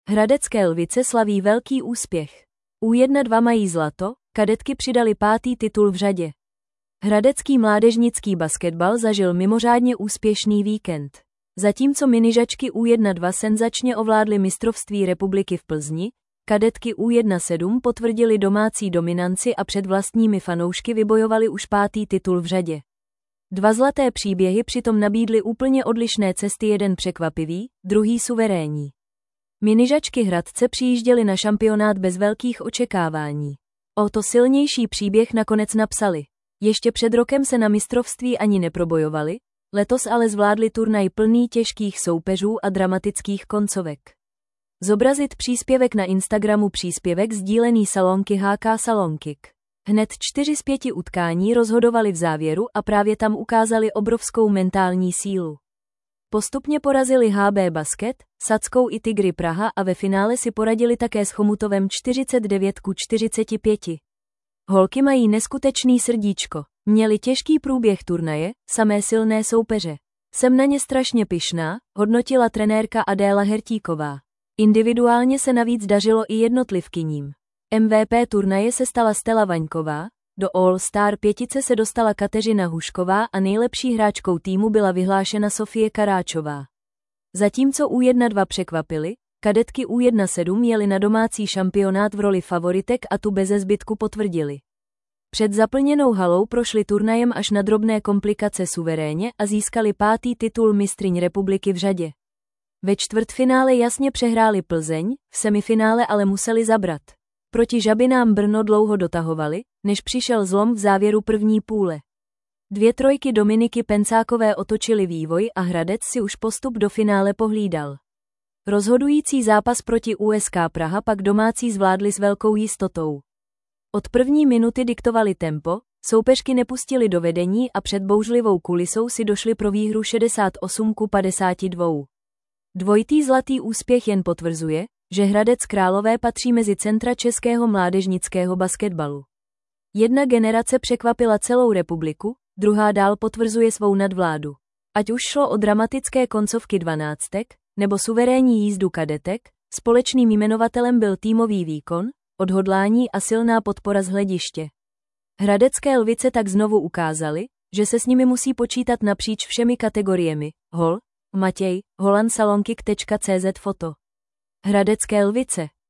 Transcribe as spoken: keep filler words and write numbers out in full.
Hradecké Lvice slaví velký úspěch. U jedna dva mají zlato, kadetky přidali pátý titul v řadě. Hradecký mládežnický basketbal zažil mimořádně úspěšný víkend. Zatímco minižačky U jedna dva senzačně ovládly mistrovství republiky v Plzni, kadetky U jedna sedm potvrdily domácí dominanci a před vlastními fanoušky vybojovali už pátý titul v řadě. Dva zlaté příběhy přitom nabídly úplně odlišné cesty, jeden překvapivý, druhý suverénní. Minižačky Hradce přijížděly na šampionát bez velkých očekávání. O to silnější příběh nakonec napsali. Ještě před rokem se na mistrovství ani neprobojovali, letos ale zvládli turnaj plný těžkých soupeřů a dramatických koncovek. Zobrazit příspěvek na Instagramu, příspěvek sdílený Salonky H K Salonkik. Hned čtyři z pěti utkání rozhodovali v závěru a právě tam ukázali obrovskou mentální sílu. Postupně porazili H B Basket, Sadskou i Tigry Praha a ve finále si poradili také s Chomutovem čtyřicet devět ku čtyřiceti pěti. Holky mají neskutečný srdíčko, měli těžký průběh turnaje, samé silné soupeře. Jsem na ně strašně pyšná, hodnotila trenérka Adéla Hertíková. Individuálně se navíc dařilo i jednotlivkyním. M V P turnaje se stala Stella Vaňková, do All-Star pětice se dostala Kateřina Hušková a nejlepší hráčkou týmu byla vyhlášena Sofie Karáčová. Zatímco U jedna dva překvapily, kadetky U jedna sedm jeli na domácí šampionát v roli favoritek a tu beze zbytku potvrdili. Před zaplněnou halou prošli turnajem až na drobné komplikace suverénně a získali pátý titul mistryň republiky v řadě. Ve čtvrtfinále jasně přehráli Plzeň, v semifinále ale museli zabrat. Proti Žabinám Brno dlouho dotahovali, než přišel zlom v závěru první půle. Dvě trojky Dominiky Pencákové otočily vývoj a Hradec si už postup do finále pohlídal. Rozhodující zápas proti U S K Praha pak domácí zvládli s velkou jistotou. Od první minuty diktovali tempo, soupeřky nepustili do vedení a před bouřlivou kulisou si došli pro výhru šedesát osm ku padesáti dvěma. Dvojitý zlatý úspěch jen potvrzuje, že Hradec Králové patří mezi centra českého mládežnického basketbalu. Jedna generace překvapila celou republiku, druhá dál potvrzuje svou nadvládu. Ať už šlo o dramatické koncovky dvanáctek, nebo suverénní jízdu kadetek, společným jmenovatelem byl týmový výkon, odhodlání a silná podpora z hlediště. Hradecké Lvice tak znovu ukázali, že se s nimi musí počítat napříč všemi kategoriemi. Hol, Matěj, Holan Salonkik tečka cé zet foto. Hradecké Lvice.